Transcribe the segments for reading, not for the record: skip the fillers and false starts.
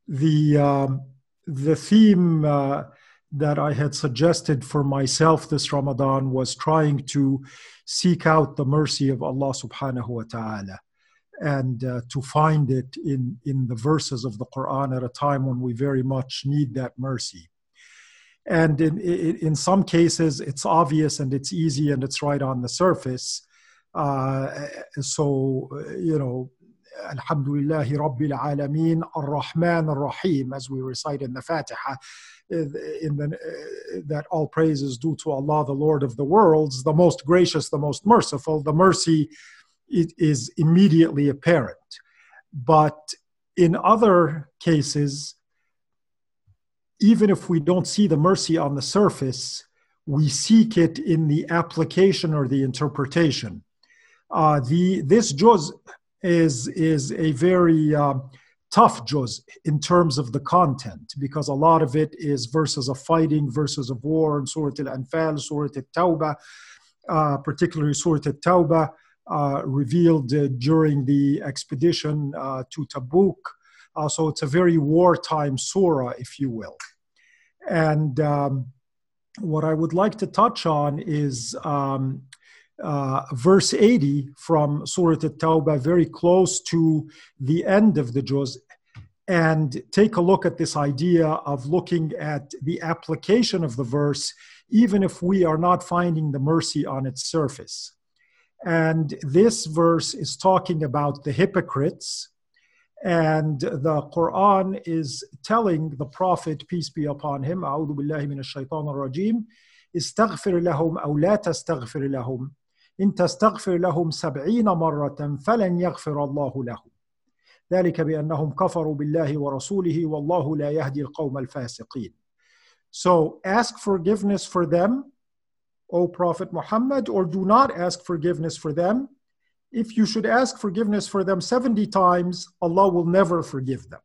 The the theme that I had suggested for myself this Ramadan was trying to seek out the mercy of Allah subhanahu wa ta'ala and to find it in the verses of the Quran at a time when we very much need that mercy. And in some cases, it's obvious and it's easy and it's right on the surface. Alhamdulillahi Rabbil Alameen, Ar-Rahman Ar-Rahim, as we recite in the Fatiha, that all praise is due to Allah, the Lord of the worlds, the most gracious, the most merciful. The mercy is immediately apparent. But in other cases, even if we don't see the mercy on the surface, we seek it in the application or the interpretation. This juz is a very tough juz in terms of the content, because a lot of it is verses of fighting, verses of war in Surah Al-Anfal, Surah Al-Tawbah, particularly Surah Al-Tawbah, revealed during the expedition to Tabuk. So it's a very wartime surah, if you will. And what I would like to touch on is verse 80 from Surah At-Tawbah, very close to the end of the juz, and take a look at this idea of looking at the application of the verse, even if we are not finding the mercy on its surface. And this verse is talking about the hypocrites, and the Quran is telling the Prophet, peace be upon him, أعوذ بالله من الشيطان الرجيم, استغفر لهم أو لا تستغفر لهم إن تستغفر لهم 70 مرة فلن يغفر الله لهم ذلك بأنهم كفروا بالله ورسوله والله لا يهدي القوم الفاسقين. So ask forgiveness for them, O Prophet Muhammad, or do not ask forgiveness for them. If you should ask forgiveness for them 70 times, Allah will never forgive them.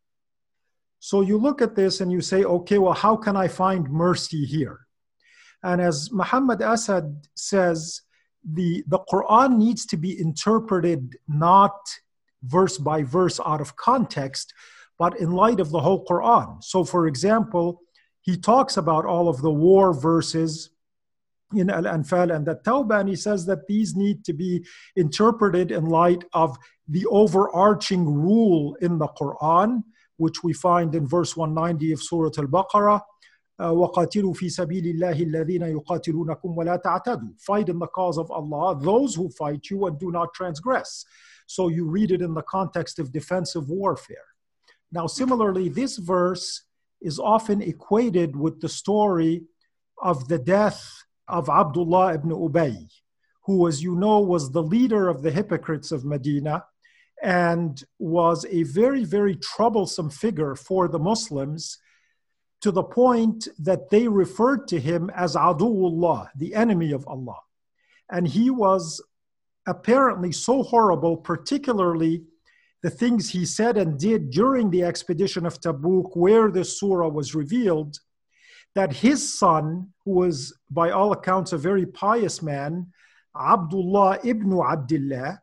So you look at this and you say, okay, well, how can I find mercy here? And as Muhammad Asad says, the Quran needs to be interpreted not verse by verse out of context, but in light of the whole Quran. So for example, he talks about all of the war verses in Al-Anfal and the Tawbah, and he says that these need to be interpreted in light of the overarching rule in the Quran, which we find in verse 190 of Surah Al-Baqarah, وَقَاتِلُوا فِي سَبِيلِ اللَّهِ الَّذِينَ يُقَاتِلُونَكُمْ وَلَا تَعْتَدُوا. Fight in the cause of Allah, those who fight you, and do not transgress. So you read it in the context of defensive warfare. Now similarly, this verse is often equated with the story of the death of Abdullah ibn Ubay, who, as you know, was the leader of the hypocrites of Medina and was a very, very troublesome figure for the Muslims, to the point that they referred to him as Aduwullah, the enemy of Allah. And he was apparently so horrible, particularly the things he said and did during the expedition of Tabuk, where this surah was revealed, that his son, who was by all accounts a very pious man, Abdullah ibn Abdullah,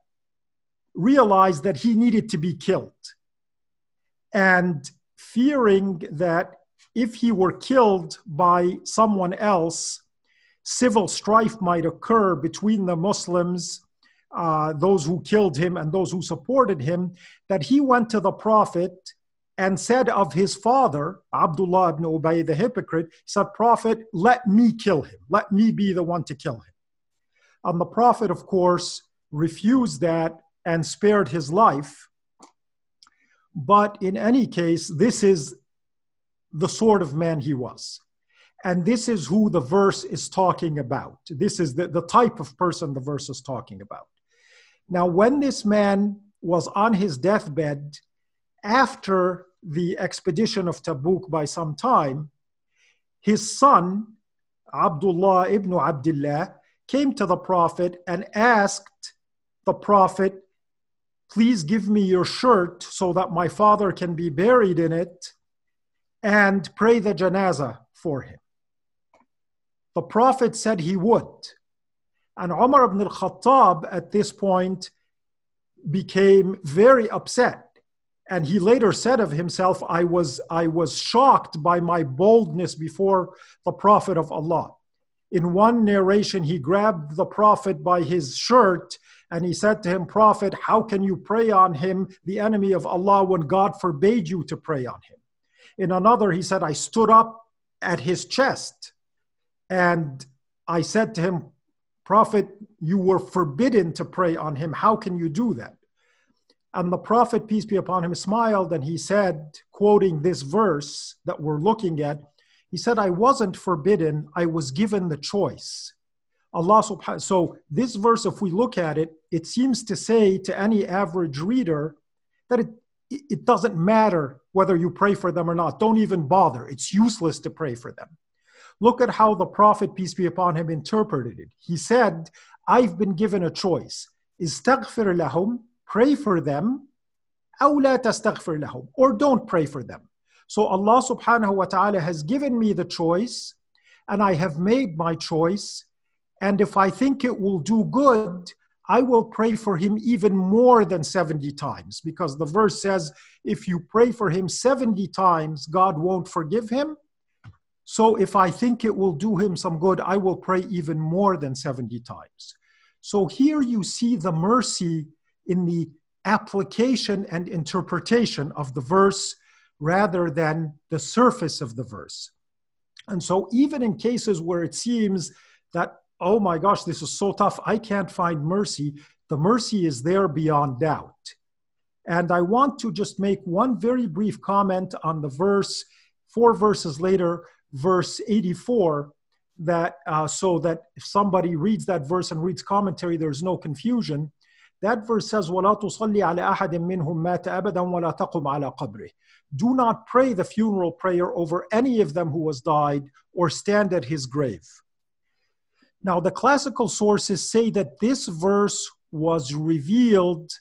realized that he needed to be killed. And fearing that if he were killed by someone else, civil strife might occur between the Muslims, those who killed him and those who supported him, that he went to the Prophet and said of his father, Abdullah ibn Ubay the hypocrite, he said, Prophet, let me kill him. Let me be the one to kill him. And the Prophet, of course, refused that and spared his life. But in any case, this is the sort of man he was. And this is who the verse is talking about. This is the type of person the verse is talking about. Now, when this man was on his deathbed, after the expedition of Tabuk by some time, his son, Abdullah ibn Abdullah, came to the Prophet and asked the Prophet, please give me your shirt so that my father can be buried in it, and pray the janazah for him. The Prophet said he would. And Umar ibn al-Khattab at this point became very upset And he later said of himself, I was shocked by my boldness before the Prophet of Allah. In one narration, he grabbed the Prophet by his shirt and he said to him, Prophet, how can you pray on him, the enemy of Allah, when God forbade you to pray on him? In another, he said, I stood up at his chest and I said to him, Prophet, you were forbidden to pray on him. How can you do that? And the Prophet, peace be upon him, smiled and he said, quoting this verse that we're looking at, he said, I wasn't forbidden, I was given the choice. Allah subhanahu. So this verse, if we look at it, it seems to say to any average reader that it doesn't matter whether you pray for them or not. Don't even bother. It's useless to pray for them. Look at how the Prophet, peace be upon him, interpreted it. He said, I've been given a choice. Istaghfir lahum, pray for them, aw la tastaghfir lahum, or don't pray for them. So Allah subhanahu wa ta'ala has given me the choice, and I have made my choice. And if I think it will do good, I will pray for him even more than 70 times. Because the verse says, if you pray for him 70 times, God won't forgive him. So if I think it will do him some good, I will pray even more than 70 times. So here you see the mercy in the application and interpretation of the verse rather than the surface of the verse. And so even in cases where it seems that, oh my gosh, this is so tough, I can't find mercy, the mercy is there beyond doubt. And I want to just make one very brief comment on the verse, 4 verses later, verse 84, that so that if somebody reads that verse and reads commentary, there's no confusion. That verse says, وَلَا تُصَلِّ عَلَىٰ أَحَدٍ مِّنْهُمْ مَاتَ أَبَدًا وَلَا تَقُمْ عَلَىٰ قَبْرِهِ. Do not pray the funeral prayer over any of them who has died or stand at his grave. Now, the classical sources say that this verse was revealed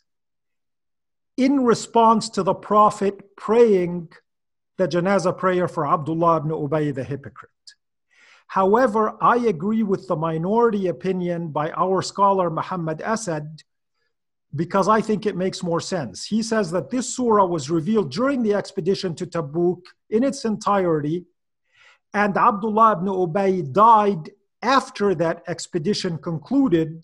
in response to the Prophet praying the janazah prayer for Abdullah ibn Ubay the hypocrite. However, I agree with the minority opinion by our scholar Muhammad Asad, because I think it makes more sense. He says that this surah was revealed during the expedition to Tabuk in its entirety, and Abdullah ibn Ubay died after that expedition concluded,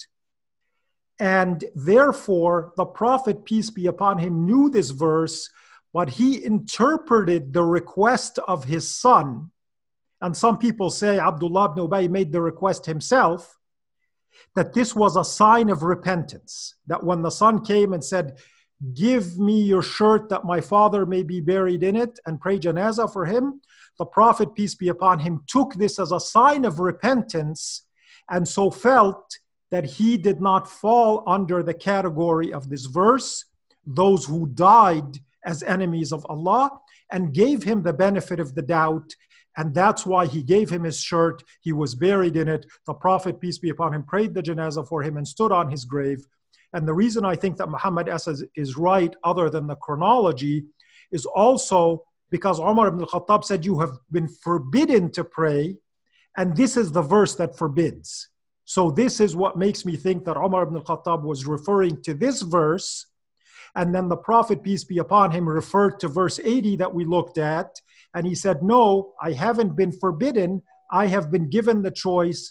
and therefore the Prophet, peace be upon him, knew this verse, but he interpreted the request of his son, and some people say Abdullah ibn Ubay made the request himself, that this was a sign of repentance, that when the son came and said, give me your shirt that my father may be buried in it, and pray janazah for him, the Prophet, peace be upon him, took this as a sign of repentance, and so felt that he did not fall under the category of this verse, those who died as enemies of Allah, and gave him the benefit of the doubt. And that's why he gave him his shirt. He was buried in it. The Prophet, peace be upon him, prayed the janazah for him and stood on his grave. And the reason I think that Muhammad Asad is right, other than the chronology, is also because Umar ibn al-Khattab said, you have been forbidden to pray, and this is the verse that forbids. So this is what makes me think that Umar ibn al-Khattab was referring to this verse, and then the Prophet, peace be upon him, referred to verse 80 that we looked at, and he said, no, I haven't been forbidden, I have been given the choice,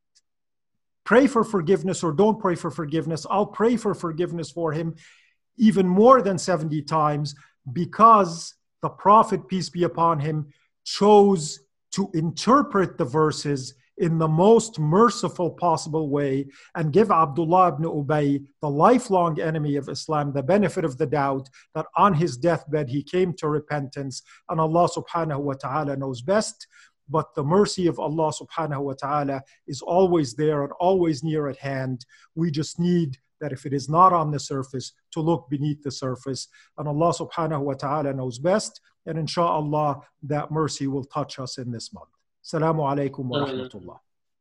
pray for forgiveness or don't pray for forgiveness. I'll pray for forgiveness for him even more than 70 times, because the Prophet, peace be upon him, chose to interpret the verses in the most merciful possible way and give Abdullah ibn Ubay, the lifelong enemy of Islam, the benefit of the doubt that on his deathbed he came to repentance, and Allah subhanahu wa ta'ala knows best. But the mercy of Allah subhanahu wa ta'ala is always there and always near at hand. We just need that if it is not on the surface, to look beneath the surface. And Allah subhanahu wa ta'ala knows best. And inshallah, that mercy will touch us in this month. Assalamu alaikum wa rahmatullah.